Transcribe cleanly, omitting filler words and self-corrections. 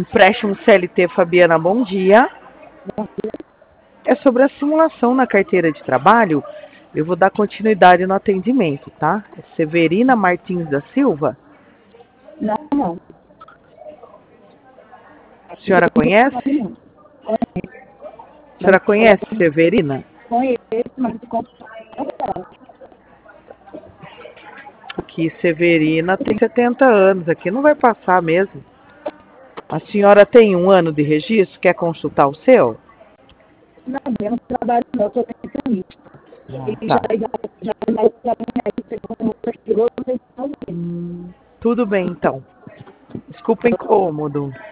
Empréstimo CLT, Fabiana, bom dia. É sobre a simulação na carteira de trabalho. Eu vou dar continuidade no atendimento, tá? É Severina Martins da Silva. Não. A senhora conhece? A senhora conhece Severina? Conheço, mas Aqui, Severina tem 70 anos. Aqui não vai passar mesmo. A senhora tem 1 ano de registro? Quer consultar o seu? não, eu não trabalho não, eu sou pensionista. E Tá. já Tudo bem, então. Desculpa o incômodo.